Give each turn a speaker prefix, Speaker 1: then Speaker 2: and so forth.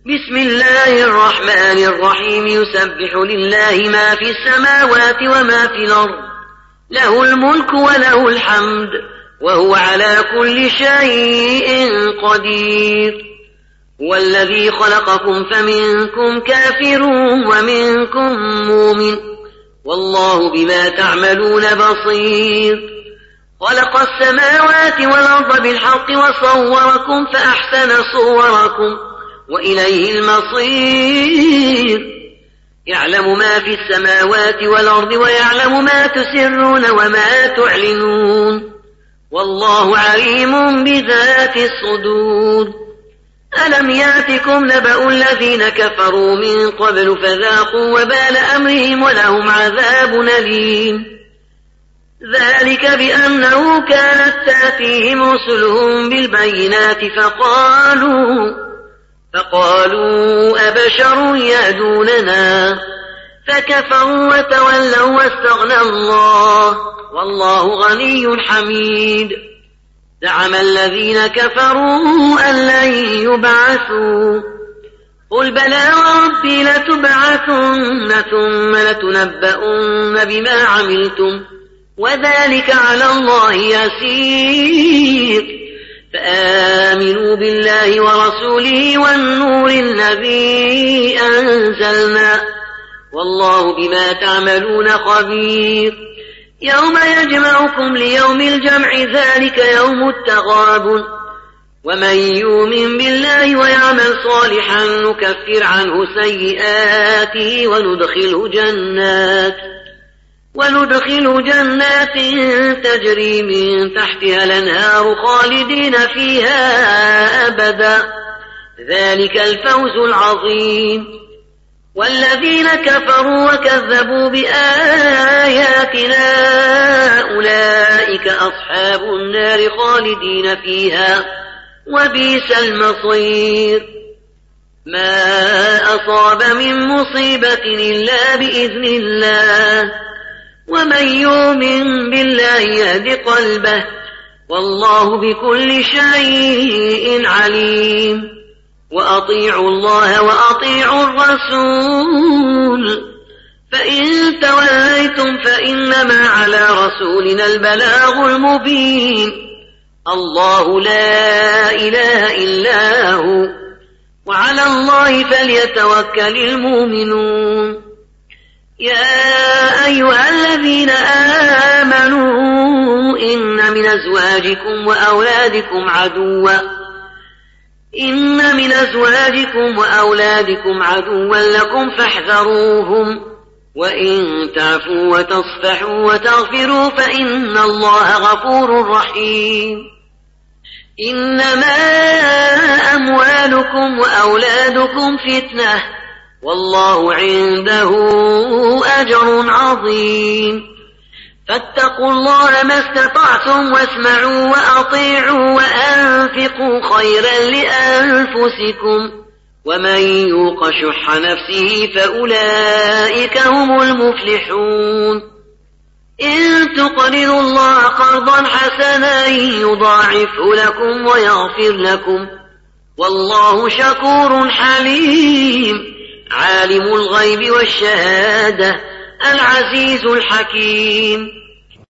Speaker 1: بسم الله الرحمن الرحيم يسبح لله ما في السماوات وما في الأرض له الملك وله الحمد وهو على كل شيء قدير هو الذي خلقكم فمنكم كافر ومنكم مؤمن والله بما تعملون بصير خلق السماوات والأرض بالحق وصوركم فأحسن صوركم وإليه المصير يعلم ما في السماوات والأرض ويعلم ما تسرون وما تعلنون والله عليم بذات الصدور ألم يأتكم نبأ الذين كفروا من قبل فذاقوا وبال أمرهم ولهم عذاب أليم ذلك بأنه كانت تأتيهم رسلهم بالبينات فقالوا أبشر يهدوننا فكفروا وتولوا واستغنى الله والله غني حميد زعم الذين كفروا أن لن يبعثوا قل بلى وربي لتبعثن ثم لتنبؤن بما عملتم وذلك على الله يسير فآمنوا بالله ورسوله والنور الذي أنزلنا والله بما تعملون خبير يوم يجمعكم ليوم الجمع ذلك يوم التغابن ومن يؤمن بالله ويعمل صالحا نكفر عنه سيئاته وندخله جنات تجري من تحتها الأنهار خالدين فيها أبدا ذلك الفوز العظيم والذين كفروا وكذبوا بآياتنا أولئك أصحاب النار خالدين فيها وبئس المصير ما أصاب من مصيبة إلا بإذن الله ومن يؤمن بالله يهد قلبه والله بكل شيء عليم وأطيعوا الله وأطيعوا الرسول فإن توليتم فإنما على رسولنا البلاغ المبين الله لا إله إلا هو وعلى الله فليتوكل المؤمنون يا أيها الذين آمنوا إن من أزواجكم وأولادكم عدوا لكم فاحذروهم وإن تعفوا وتصفحوا وتغفروا فإن الله غفور رحيم إنما أموالكم وأولادكم فتنة والله عنده أجر عظيم فاتقوا الله ما استطعتم واسمعوا وأطيعوا وأنفقوا خيرا لأنفسكم ومن يوق شح نفسه فأولئك هم المفلحون إن تقرضوا الله قرضا حسنا يضاعفه لكم ويغفر لكم والله شكور حليم عالم الغيب والشهادة العزيز الحكيم